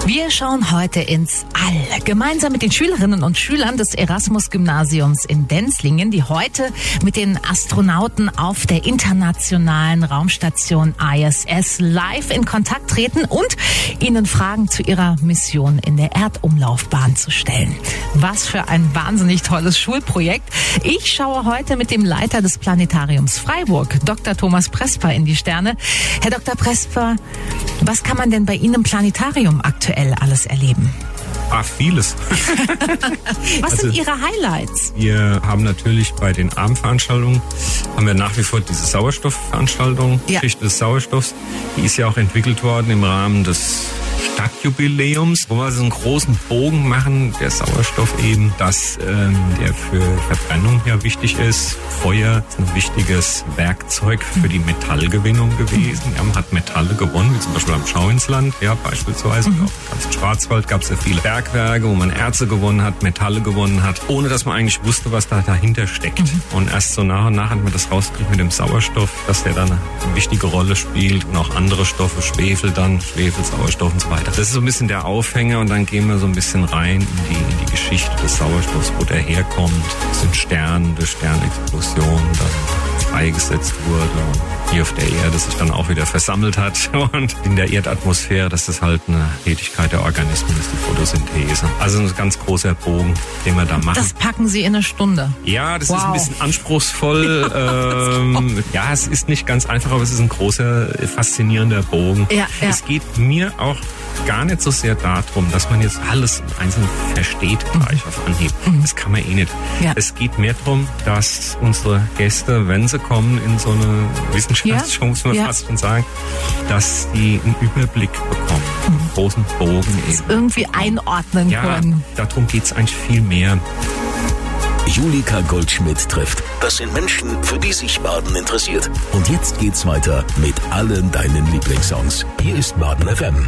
Wir schauen heute ins All. Gemeinsam mit den Schülerinnen und Schülern des Erasmus-Gymnasiums in Denzlingen, die heute mit den Astronauten auf der internationalen Raumstation ISS live in Kontakt treten und ihnen Fragen zu ihrer Mission in der Erdumlaufbahn zu stellen. Was für ein wahnsinnig tolles Schulprojekt. Ich schaue heute mit dem Leiter des Planetariums Freiburg, Dr. Thomas Presper, in die Sterne. Herr Dr. Presper, was kann man denn bei Ihnen im Planetarium aktuell alles erleben? Vieles. Was sind Ihre Highlights? Wir haben natürlich bei den Abendveranstaltungen haben wir nach wie vor diese Sauerstoffveranstaltung, Geschichte des Sauerstoffs. Die ist ja auch entwickelt worden im Rahmen des Stadtjubiläums, wo wir so einen großen Bogen machen, der Sauerstoff eben, dass der für Verbrennung ja wichtig ist. Feuer ist ein wichtiges Werkzeug für die Metallgewinnung gewesen. Man hat Metalle gewonnen, wie zum Beispiel am Schauinsland, ja beispielsweise. Auch im ganzen Schwarzwald gab es ja viele Bergwerke, wo man Erze gewonnen hat, Metalle gewonnen hat, ohne dass man eigentlich wusste, was da dahinter steckt. Und erst so nach und nach hat man das rausgekriegt mit dem Sauerstoff, dass der dann eine wichtige Rolle spielt und auch andere Stoffe, Schwefel, Sauerstoff und so weiter. Das ist so ein bisschen der Aufhänger und dann gehen wir so ein bisschen rein in die Geschichte des Sauerstoffs, wo der herkommt. Das sind Sterne, durch Sternexplosionen dann freigesetzt wurde und hier auf der Erde sich dann auch wieder versammelt hat und in der Erdatmosphäre, dass das halt eine Tätigkeit der Organismen ist, die Photosynthese. Also ein ganz großer Bogen, den wir da machen. Das packen Sie in eine Stunde. Ja, das ist ein bisschen anspruchsvoll. Ja, es ist nicht ganz einfach, aber es ist ein großer, faszinierender Bogen. Ja. Es geht mir auch gar nicht so sehr darum, dass man jetzt alles einzeln versteht gleich auf Anhieb. Das kann man eh nicht. Ja. Es geht mehr darum, dass unsere Gäste, wenn sie kommen in so eine Wissenschaftsshow, muss man fast schon sagen, dass die einen Überblick bekommen, einen großen Bogen eben. Irgendwie einordnen können. Darum geht's eigentlich viel mehr. Julika Goldschmidt trifft. Das sind Menschen, für die sich Baden interessiert. Und jetzt geht's weiter mit allen deinen Lieblingssongs. Hier ist Baden FM.